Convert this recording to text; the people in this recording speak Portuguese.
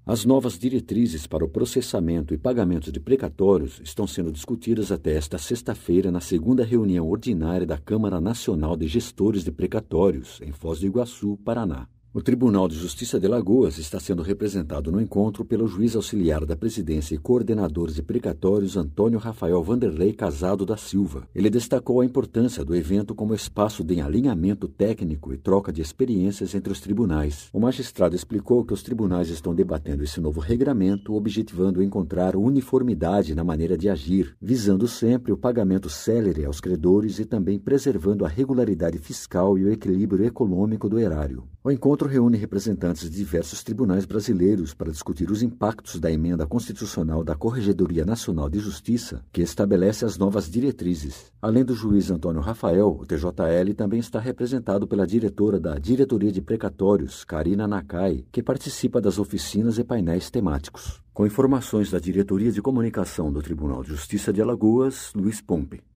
As novas diretrizes para o processamento e pagamento de precatórios estão sendo discutidas até esta sexta-feira na segunda reunião ordinária da Câmara Nacional de Gestores de Precatórios, em Foz do Iguaçu, Paraná. O Tribunal de Justiça de Alagoas está sendo representado no encontro pelo juiz auxiliar da presidência e coordenador de precatórios Antônio Rafael Vanderlei Casado da Silva. Ele destacou a importância do evento como espaço de alinhamento técnico e troca de experiências entre os tribunais. O magistrado explicou que os tribunais estão debatendo esse novo regramento, objetivando encontrar uniformidade na maneira de agir, visando sempre o pagamento célere aos credores e também preservando a regularidade fiscal e o equilíbrio econômico do erário. O encontro reúne representantes de diversos tribunais brasileiros para discutir os impactos da emenda constitucional da Corregedoria Nacional de Justiça, que estabelece as novas diretrizes. Além do juiz Antônio Rafael, o TJL também está representado pela diretora da Diretoria de Precatórios, Karina Nakai, que participa das oficinas e painéis temáticos. Com informações da Diretoria de Comunicação do Tribunal de Justiça de Alagoas, Luiz Pompe.